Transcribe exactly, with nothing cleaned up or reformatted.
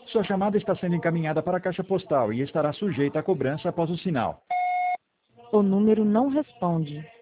Sua chamada está sendo encaminhada para a caixa postal e estará sujeita a cobrança após o sinal. O número não responde.